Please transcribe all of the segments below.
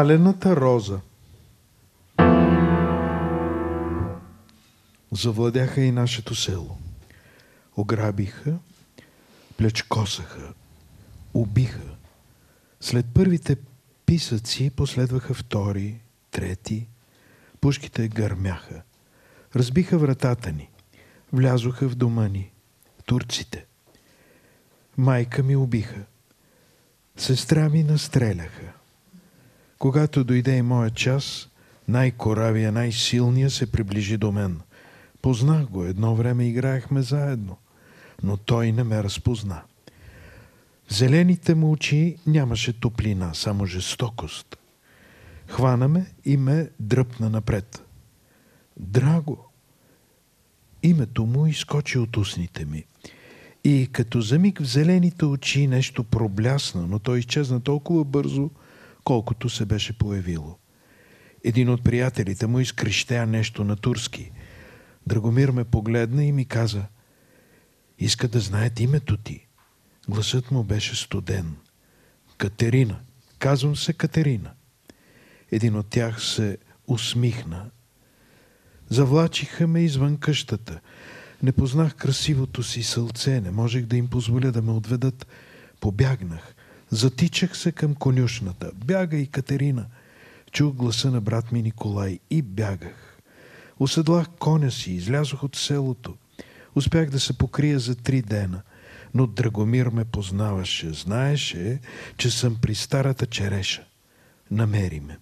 Алената роза. Завладяха и нашето село. Ограбиха, плячкосаха, убиха. След първите писъци последваха втори, трети. Пушките гърмяха. Разбиха вратата ни. Влязоха в дома ни. Турците. Майка ми убиха. Сестра ми настреляха. Когато дойде и моя час, най-коравия, най-силния се приближи до мен. Познах го, едно време играехме заедно, но той не ме разпозна. В зелените му очи нямаше топлина, само жестокост. Хвана ме и ме дръпна напред. Драго! Името му изскочи от устните ми. И като за миг в зелените очи нещо проблясна, но той изчезна толкова бързо, колкото се беше появило. Един от приятелите му изкрещя нещо на турски. Драгомир ме погледна и ми каза: иска да знаят името ти. Гласът му беше студен. Катерина. Казвам се Катерина. Един от тях се усмихна. Завлачиха ме извън къщата. Не познах красивото си сълце, не можех да им позволя да ме отведат. Побягнах. Затичах се към конюшната. Бягай, Катерина! Чух гласа на брат ми Николай и бягах. Оседлах коня си, излязох от селото. Успях да се покрия за 3 дена, но Драгомир ме познаваше. Знаеше, че съм при старата череша. Намери ме.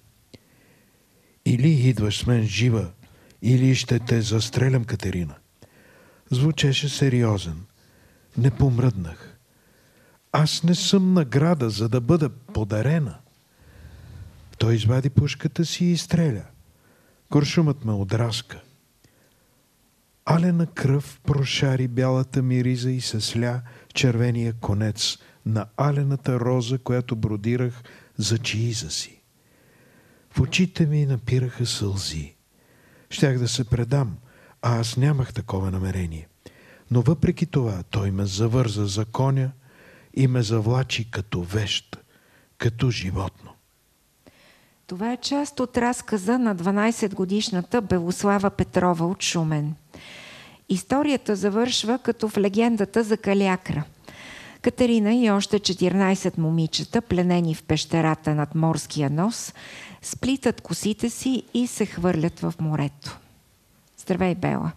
Или идваш с мен жива, или ще те застрелям, Катерина. Звучеше сериозен. Не помръднах. Аз не съм награда, за да бъда подарена. Той извади пушката си и изстреля. Куршумът ме отраска. Алена кръв прошари бялата ми риза и се сля червения конец на алената роза, която бродирах за чииза си. В очите ми напираха сълзи. Щях да се предам, а аз нямах такова намерение. Но въпреки това той ме завърза за коня и ме завлачи като вещ, като животно. Това е част от разказа на 12-годишната Белослава Петрова от Шумен. Историята завършва като в легендата за Калиакра. Катерина и още 14 момичета, пленени в пещерата над морския нос, сплитат косите си и се хвърлят в морето. Здравей, Бела!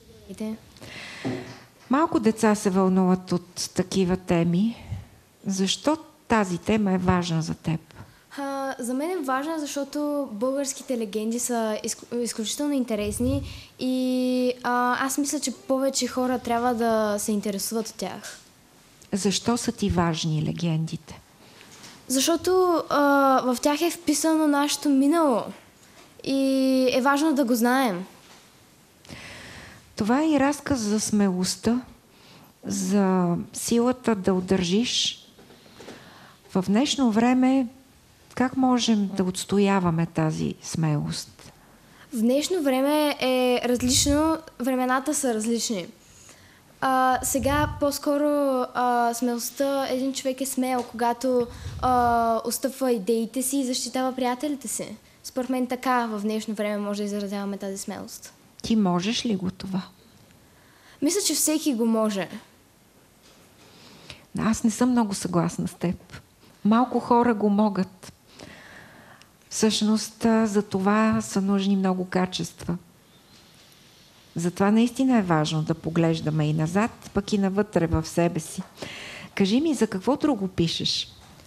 Малко деца се вълнуват от такива теми. Защо тази тема е важна за теб? За мен е важна, защото българските легенди са изключително интересни и аз мисля, че повече хора трябва да се интересуват от тях. Защо са ти важни легендите? Защото в тях е вписано нашето минало и е важно да го знаем. Това е и разказ за смелостта, за силата да удържиш. В днешно време как можем да отстояваме тази смелост? В днешно време е различно, времената са различни. Сега по-скоро смелостта, един човек е смел, когато отстъпва идеите си и защитава приятелите си. Според мен така в днешно време може да изразяваме тази смелост. Ти можеш ли го това? Мисля, че всеки го може. Аз не съм много съгласна с теб. Малко хора го могат. Всъщност за това са нужни много качества. Затова наистина е важно да поглеждаме и назад, пък и навътре в себе си. Кажи ми, за какво друго пишеш?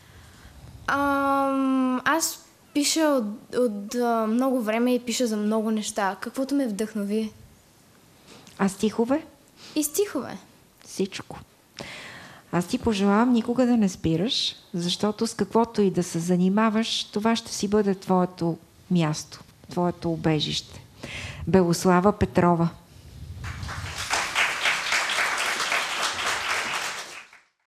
Аз пиша от много време и пиша за много неща. Каквото ме вдъхнови. А стихове? И стихове. Всичко. Аз ти пожелавам никога да не спираш, защото с каквото и да се занимаваш, това ще си бъде твоето място, твоето убежище. Белослава Петрова.